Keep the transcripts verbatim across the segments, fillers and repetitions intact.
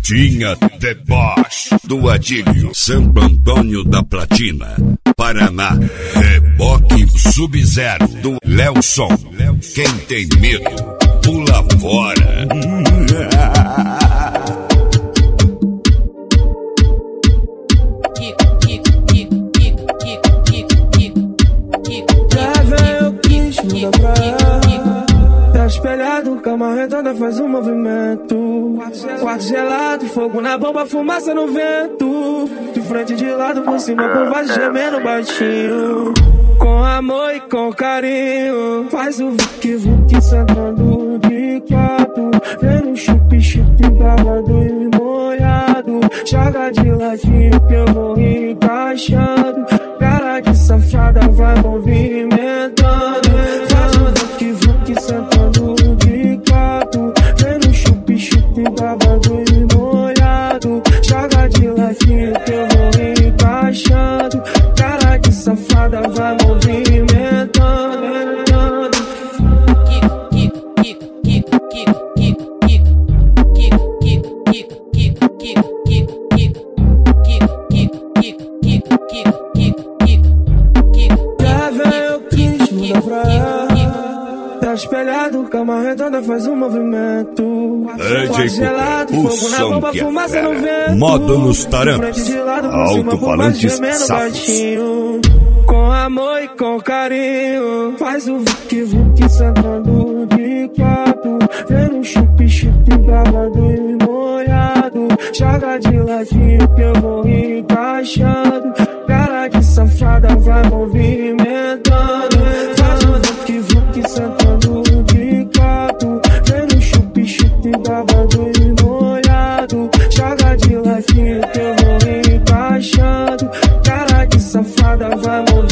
Carretinha Deboche do Adílio, Santo Antônio da Platina, Paraná. Reboque Sub-Zero do Lelson. Quem tem medo, pula fora. Tá espelhado, cama redonda faz um movimento. Quarto gelado, fogo na bomba, fumaça no vento. De frente, de lado, por cima, por baixo, gemendo baixinho. Com amor e com carinho, faz o vuki vuki sentando de quatro. Vem no chupi chupi babado e molhado. Joga de ladinho que eu vou encaixando. Cara de safada vai movimentando. Faz o vuki vuki sentando de quatro. Vem no chupi chupi babado e molhado. Joga de ladinho que eu vou encaixando. Cara de safada vai movimentando. Já vem o Cristo da praia. Tá espelhado, cama redonda faz um movimento. D J gelado, o fogo na som bomba, que fumaça é no vento. modo nos tarampos, De lado, por cima, por alto-falantes baixo, gemendo safos. baixinho. Com amor e com carinho, faz o vuki vuki sentando de quatro. Vem no chupi chupi babado e molhado. Joga de ladinho que eu vou encaixando. Cara de safada vai movimentando. Faz o vuki vuki sentando de quatro. Vem no chupi chupi babado e molhado. Joga de ladinho que eu vou encaixando. Cara de safada vai movimentando.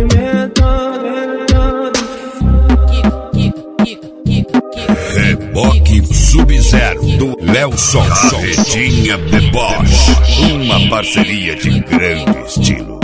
Reboque Sub-Zero do Lelson. Carretinha Deboche, uma parceria de grande estilo.